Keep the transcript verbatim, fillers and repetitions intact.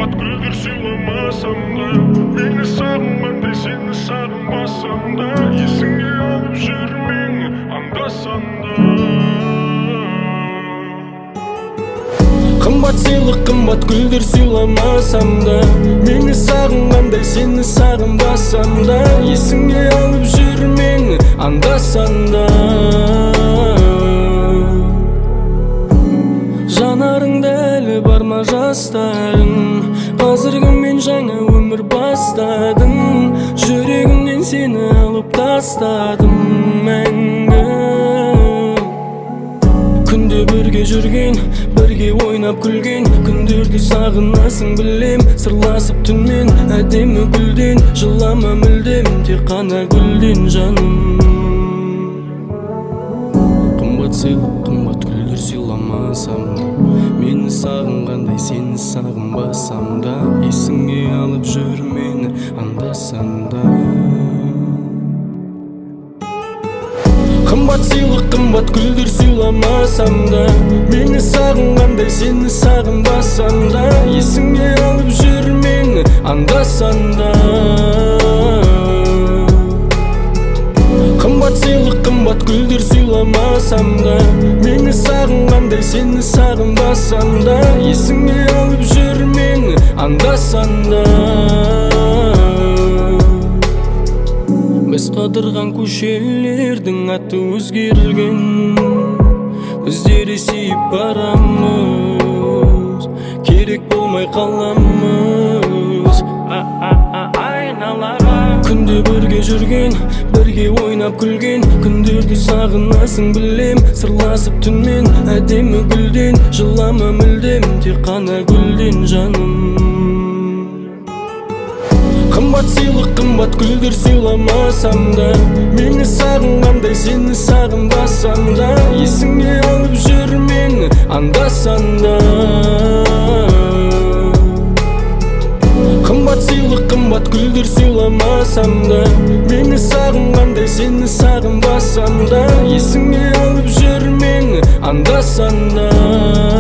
қымбат гүлдер сыйламасам да, мені сағынғандай сені сағынбасам да, есіңе алып жүрмең анда-санда. Қымбат сыйлық, қымбат гүлдер сыйламасам да, мені сағынғандай сені сағынбасам да, есіңе алып жүрмең анда-санда. Жанарыңда әлі бар ма жастарың, қазіргі мен жаңа өмір бастадым, жүрегімнен сені алып тастадым мәңгі. Күнде бірге жүрген, бірге ойнап күлген, күндерді сағынасың білем, сырласып түнмен әдемі гүлден, жылама мүлдем тек қана гүлден жаным. Қымбат сыйлық, қымбат гүлдер сыйламасам да, мені сағынғандай сені сағынбасам да, есіңе алып жүр мені анда-санда. Қымбат сыйлық, қымбат гүлдер сыйламасам да, мені сағынғандай сені сағынбасам да, есіңе алып жүр мені анда-санда. Қымбат сыйлық, қымбат гүлдер сыйламасам да, мені сағынғандай сені сағынбасам да, есіңе алып жүр мені анда-санда. Біз қыдырған көшелердің аты өзгерілген, өздері сүйіп барамыз, керек болмай қаламыз айналаға. Күнде бірге жүрген, бірге ойнап күлген, күндерді сағынасың білем, сырласып түнмен әдемі гүлден, жылама мүлдем тек қана гүлден жаным. Қымбат сыйлық, қымбат гүлдер сыйламасам да, мені сағынғандай сені сағынбасам да, есіңе алып жүр мені анда-санда. Қымбат сыйлық, қымбат гүлдер сыйламасам да, мені сағынғандай сені сағынбасам да, есіңе алып жүр мені анда-санда.